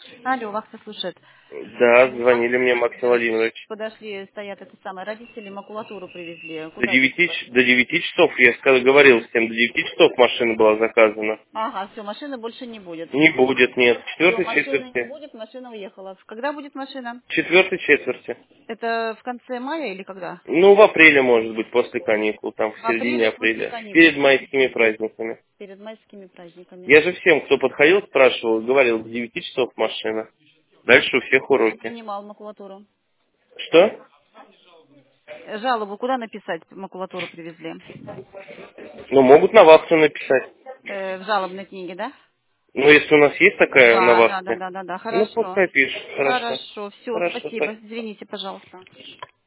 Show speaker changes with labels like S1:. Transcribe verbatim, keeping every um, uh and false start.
S1: Алло, Вахта слушает.
S2: Да, звонили мне, Максим
S1: Э,
S2: Владимирович.
S1: Подошли, стоят это самое, родители макулатуру привезли.
S2: До
S1: Куда
S2: девяти,
S1: ехала?
S2: ч- до девяти часов, я сказал, говорил всем, до девяти часов машина была заказана.
S1: Ага, все, машины больше не будет.
S2: Не будет, нет.
S1: Все,
S2: Четвертой
S1: машины не
S2: четверти.
S1: будет, машина уехала. Когда будет машина?
S2: Четвертой четверти.
S1: Это в конце мая или когда?
S2: Ну, в апреле, может быть, после каникул, там, в
S1: В
S2: середине
S1: апреле после
S2: апреля.
S1: каникул,
S2: Перед майскими праздниками.
S1: перед майскими праздниками.
S2: Я же всем, кто подходил, спрашивал, говорил, до девяти часов машина. Дальше у всех
S1: Кто не
S2: уроки.
S1: принимал макулатуру?
S2: Что?
S1: Э, Жалобу куда написать? Макулатуру привезли.
S2: Ну, могут на вахту написать.
S1: Э, в жалобной книге, да?
S2: Ну, если у нас есть такая на
S1: Да, да, да,
S2: вахте,
S1: да, да, да,
S2: ну,
S1: хорошо.
S2: пускай пишет. Хорошо.
S1: Хорошо, все,
S2: Хорошо,
S1: спасибо.
S2: так.
S1: Извините, пожалуйста.